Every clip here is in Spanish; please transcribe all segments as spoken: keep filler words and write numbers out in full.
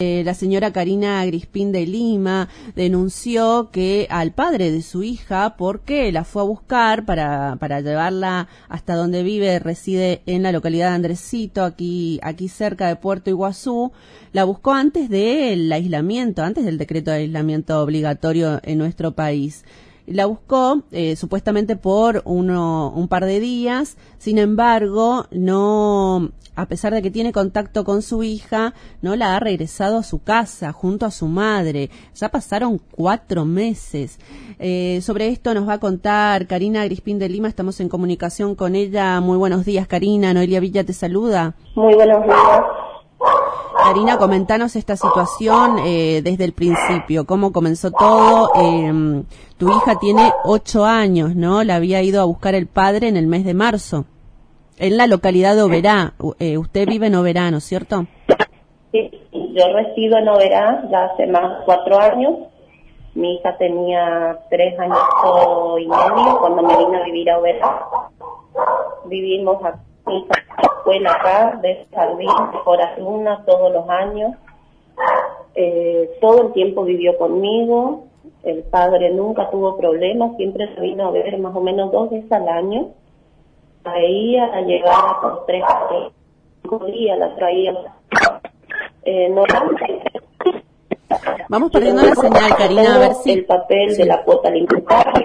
Eh, la señora Karina Grispín de Lima denunció que al padre de su hija, porque la fue a buscar para, para llevarla hasta donde vive, reside en la localidad de Andresito, aquí, aquí cerca de Puerto Iguazú, la buscó antes del aislamiento, antes del decreto de aislamiento obligatorio en nuestro país. La buscó eh, supuestamente por uno, un par de días, sin embargo, no, a pesar de que tiene contacto con su hija, no la ha regresado a su casa junto a su madre. Ya pasaron cuatro meses. Eh, sobre esto nos va a contar Karina Grispín de Lima, estamos en comunicación con ella. Muy buenos días, Karina. Noelia Villa te saluda. Muy buenos días. Karina, comentanos esta situación eh, desde el principio, cómo comenzó todo. Eh, tu hija tiene ocho años, ¿no? La había ido a buscar el padre en el mes de marzo, en la localidad de Oberá. Eh, usted vive en Oberá, ¿no es cierto? Sí, yo resido en Oberá ya hace más de cuatro años. Mi hija tenía tres años y medio cuando me vine a vivir a Oberá. Vivimos aquí. Mi hija escuela acá, de jardín, por alumna todos los años. Eh, todo el tiempo vivió conmigo. El padre nunca tuvo problemas, siempre se vino a ver más o menos dos veces al año. Traía, la llevaba por tres o cinco días, la traía. Eh, no, Vamos perdiendo la señal, Karina, a ver si... El papel sí. de la cuota alimentaria.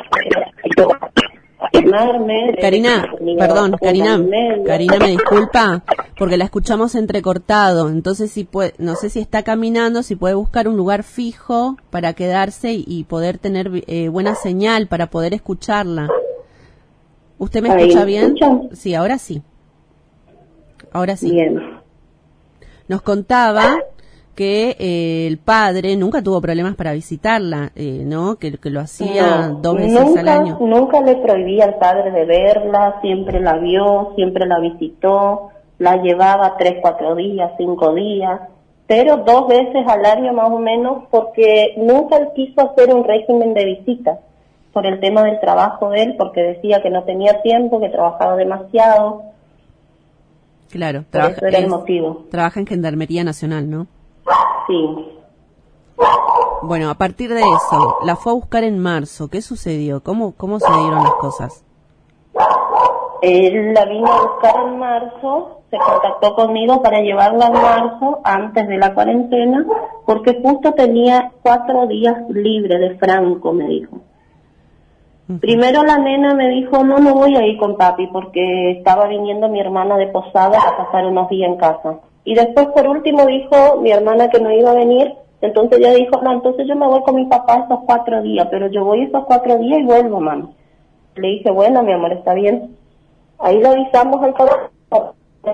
Karina, perdón, Karina, Karina, me disculpa, porque la escuchamos entrecortado, entonces si puede, no sé si está caminando, si puede buscar un lugar fijo para quedarse y, y poder tener eh, buena señal para poder escucharla. ¿Usted me escucha bien? Sí, ahora sí. Ahora sí. Bien. Nos contaba que eh, el padre nunca tuvo problemas para visitarla, eh, ¿no? Que, que lo hacía no, dos veces nunca, al año. Nunca le prohibía al padre de verla, siempre la vio, siempre la visitó, la llevaba tres, cuatro días, cinco días, pero dos veces al año más o menos, porque nunca él quiso hacer un régimen de visitas por el tema del trabajo de él, porque decía que no tenía tiempo, que trabajaba demasiado. Claro, por trabaja, eso era es, el motivo. Trabaja en Gendarmería Nacional, ¿no? Sí. Bueno, a partir de eso, la fue a buscar en marzo. ¿Qué sucedió? ¿Cómo, cómo se dieron las cosas? Él la vino a buscar en marzo, se contactó conmigo para llevarla en marzo, antes de la cuarentena, porque justo tenía cuatro días libres de franco, me dijo. Uh-huh. Primero la nena me dijo, no, no voy a ir con papi, porque estaba viniendo mi hermana de Posada a pasar unos días en casa. Y después, por último, dijo mi hermana que no iba a venir, entonces ella dijo, no, entonces yo me voy con mi papá esos cuatro días, pero yo voy esos cuatro días y vuelvo, mamá. Le dije, bueno, mi amor, está bien. Ahí le avisamos al colegio.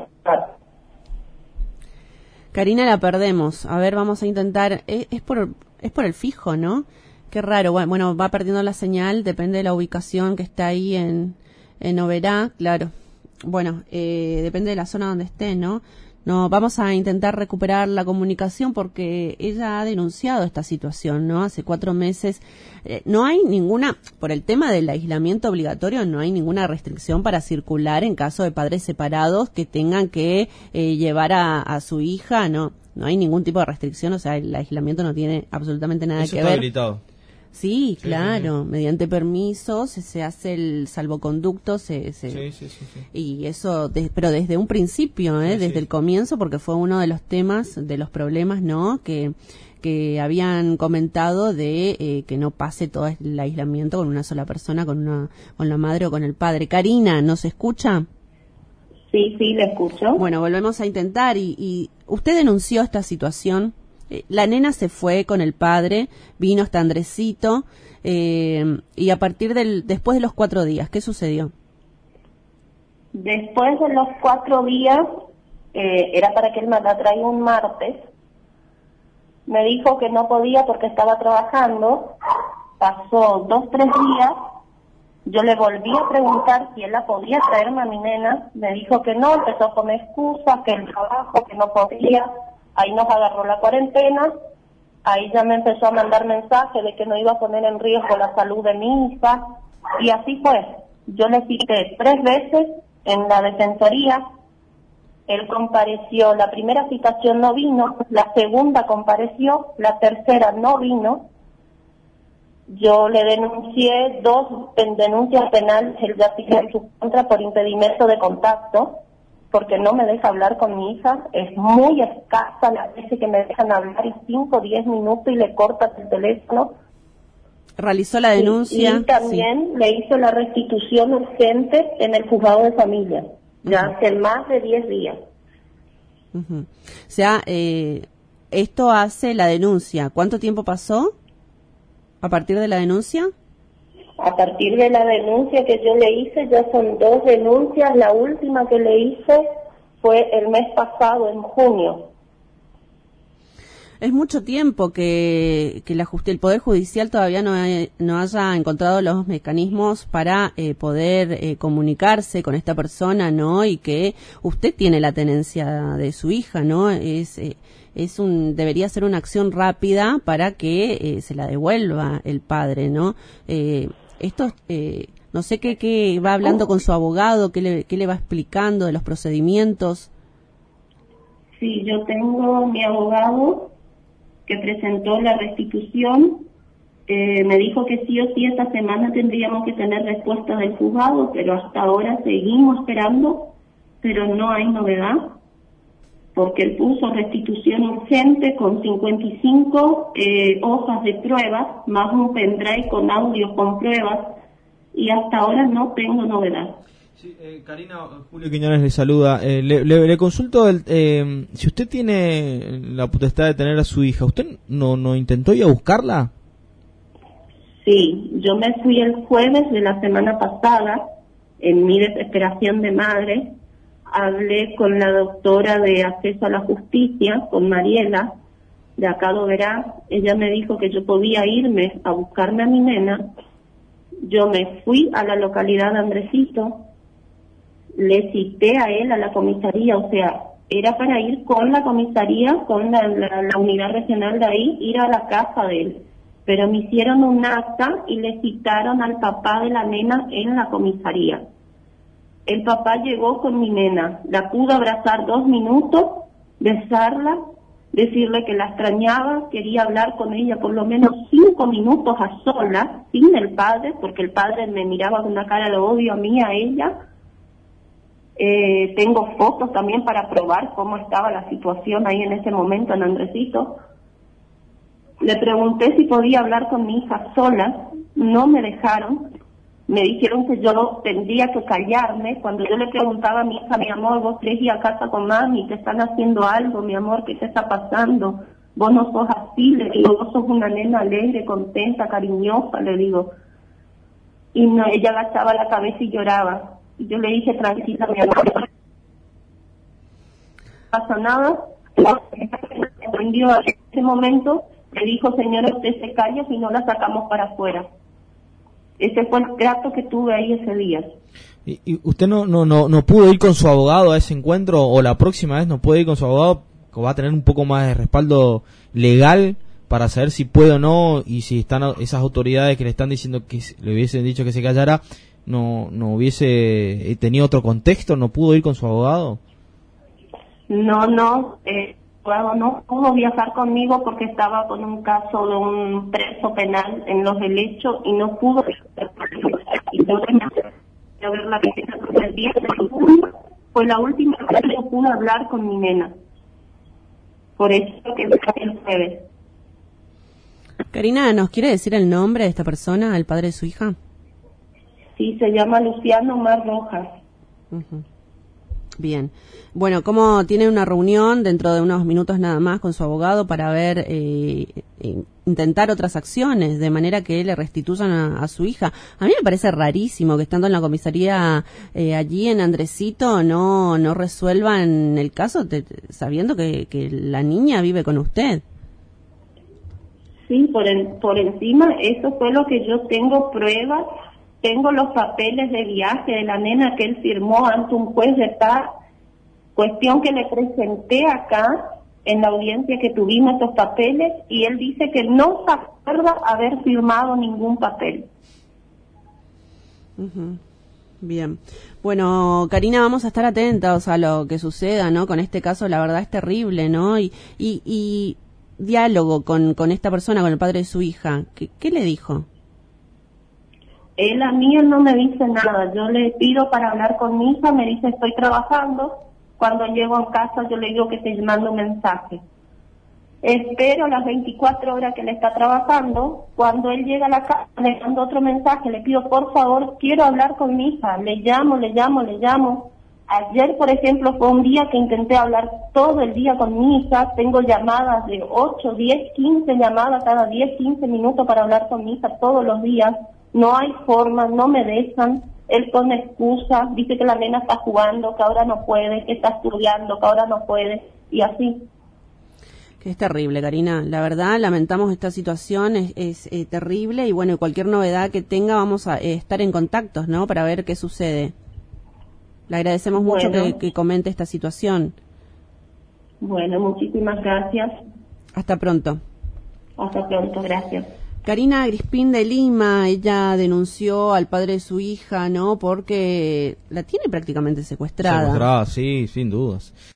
Karina, la perdemos. A ver, vamos a intentar, es, es por es por el fijo, ¿no? Qué raro, bueno, va perdiendo la señal, depende de la ubicación que está ahí en, en Oberá, claro. Bueno, eh, depende de la zona donde esté, ¿no? No, vamos a intentar recuperar la comunicación porque ella ha denunciado esta situación, ¿no? Hace cuatro meses. Eh, no hay ninguna, por el tema del aislamiento obligatorio, no hay ninguna restricción para circular en caso de padres separados que tengan que eh, llevar a, a su hija, no, no hay ningún tipo de restricción, o sea, el aislamiento no tiene absolutamente nada Eso que está ver. habilitado. Sí, sí, claro, sí, sí. mediante permiso se, se hace el salvoconducto, se, se sí, sí, sí, sí. y eso, de, pero desde un principio, ¿eh? Sí, desde sí. el comienzo, porque fue uno de los temas, de los problemas, ¿no? Que que habían comentado de eh, que no pase todo el aislamiento con una sola persona, con una, con la madre o con el padre. Karina, ¿nos escucha? Sí, sí, le escucho. Bueno, volvemos a intentar y, y usted denunció esta situación. La nena se fue con el padre, vino hasta Andresito, eh, y a partir del, después de los cuatro días, ¿qué sucedió? Después de los cuatro días, eh, era para que él me la traiga un martes, me dijo que no podía porque estaba trabajando, pasó dos, tres días, yo le volví a preguntar si él la podía traerme a mi nena, me dijo que no, empezó a poner excusas, que el trabajo, que no podía. Ahí nos agarró la cuarentena, ahí ya me empezó a mandar mensajes de que no iba a poner en riesgo la salud de mi hija, y así fue. Yo le cité tres veces en la defensoría, Él compareció, la primera citación no vino, la segunda compareció, la tercera no vino. Yo le denuncié dos denuncias penales, él ya sigue en su contra por impedimento de contacto, porque no me deja hablar con mi hija, es muy escasa las veces que me dejan hablar y cinco o diez minutos y le cortan el teléfono. Realizó la denuncia. Y, y también sí. Le hizo la restitución urgente en el juzgado de familia, ya uh-huh. hace más de diez días. Uh-huh. O sea, eh, esto hace la denuncia. ¿Cuánto tiempo pasó a partir de la denuncia? A partir de la denuncia que yo le hice, ya son dos denuncias. La última que le hice fue el mes pasado, en junio. Es mucho tiempo que, que la justi- el Poder Judicial todavía no, hay, no haya encontrado los mecanismos para eh, poder eh, comunicarse con esta persona, ¿no? Y que usted tiene la tenencia de su hija, ¿no? Es eh, es un debería ser una acción rápida para que eh, se la devuelva el padre, ¿no? Eh, esto, eh, no sé qué, qué va hablando con su abogado, qué le, qué le va explicando de los procedimientos. Sí, yo tengo mi abogado que presentó la restitución, eh, me dijo que sí o sí esta semana tendríamos que tener respuesta del juzgado, pero hasta ahora seguimos esperando, pero no hay novedad, porque él puso restitución urgente con cincuenta y cinco eh, hojas de pruebas, más un pendrive con audio con pruebas, y hasta ahora no tengo novedad. Sí, eh, Karina, Julio Quiñones le saluda. Eh, le, le, le consulto, el, eh, si usted tiene la potestad de tener a su hija, ¿usted no, no intentó ir a buscarla? Sí, yo me fui el jueves de la semana pasada, en mi desesperación de madre, hablé con la doctora de acceso a la justicia, con Mariela, de acá de Oberá. Ella me dijo que yo podía irme a buscarme a mi nena. Yo me fui a la localidad de Andresito, le cité a él a la comisaría, o sea, era para ir con la comisaría, con la, la, la unidad regional de ahí, ir a la casa de él. Pero me hicieron un acta y le citaron al papá de la nena en la comisaría. El papá llegó con mi nena, la pudo abrazar dos minutos, besarla, decirle que la extrañaba, quería hablar con ella por lo menos cinco minutos a solas, sin el padre, porque el padre me miraba con una cara de odio a mí, a ella. Eh, tengo fotos también para probar cómo estaba la situación ahí en ese momento en Andresito. Le pregunté si podía hablar con mi hija sola, no me dejaron, me dijeron que yo tendría que callarme. Cuando yo le preguntaba a mi hija, mi amor, vos querés ir a casa con mami, te están haciendo algo, mi amor, ¿qué te está pasando? Vos no sos así, le digo, vos sos una nena alegre, contenta, cariñosa, le digo. Y no, ella agachaba la cabeza y lloraba. Y yo le dije, tranquila, mi amor, no pasa nada. En ese momento le dijo, señora, usted se calla si no la sacamos para afuera. Ese fue el trato que tuve ahí ese día. ¿Y, y usted no, no no no pudo ir con su abogado a ese encuentro, o la próxima vez no puede ir con su abogado, que va a tener un poco más de respaldo legal para saber si puede o no, y si están esas autoridades que le están diciendo que le hubiesen dicho que se callara, no no hubiese tenido otro contexto? ¿No pudo ir con su abogado? No, no, eh, no pudo viajar conmigo porque estaba con un caso de un preso penal en los helechos y no pudo el diez de junio fue la última vez que yo pude hablar con mi nena. Por eso que el jueves. Karina, ¿nos quiere decir el nombre de esta persona, el padre de su hija? Sí, se llama Luciano Mar Rojas. Uh-huh. Bien. Bueno, ¿cómo tiene una reunión dentro de unos minutos nada más con su abogado para ver, eh, eh, intentar otras acciones de manera que le restituyan a, a su hija? A mí me parece rarísimo que estando en la comisaría eh, allí en Andresito no no resuelvan el caso te, sabiendo que, que la niña vive con usted. Sí, por, en, por encima, eso fue lo que yo tengo pruebas. Tengo los papeles de viaje de la nena que él firmó ante un juez de paz, cuestión que le presenté acá en la audiencia que tuvimos estos papeles, y él dice que no se acuerda haber firmado ningún papel. Uh-huh. Bien. Bueno, Karina, vamos a estar atentos a lo que suceda, ¿no? Con este caso, la verdad es terrible, ¿no? Y, y, y diálogo con, con esta persona, con el padre de su hija. ¿Qué, qué le dijo? Él a mí él no me dice nada. Yo le pido para hablar con mi hija, me dice estoy trabajando. Cuando llego a casa yo le digo que te mando un mensaje. Espero las veinticuatro horas que él está trabajando. Cuando él llega a la casa, le mando otro mensaje, le pido por favor, quiero hablar con mi hija. Le llamo, le llamo, le llamo. Ayer, por ejemplo, fue un día que intenté hablar todo el día con mi hija. Tengo llamadas de ocho, diez, quince llamadas cada diez, quince minutos para hablar con mi hija todos los días. No hay forma, no me dejan. Él pone excusas, dice que la nena está jugando, que ahora no puede, que está estudiando, que ahora no puede, y así. Que es terrible, Karina. La verdad, lamentamos esta situación, es, es eh, terrible, y bueno, cualquier novedad que tenga vamos a eh, estar en contactos, ¿no? Para ver qué sucede. Le agradecemos mucho Bueno. que, que comente esta situación. Bueno, muchísimas gracias. Hasta pronto. Hasta pronto, gracias. Karina Grispín de Lima, ella denunció al padre de su hija, ¿no? Porque la tiene prácticamente secuestrada. Secuestrada, sí, sin dudas.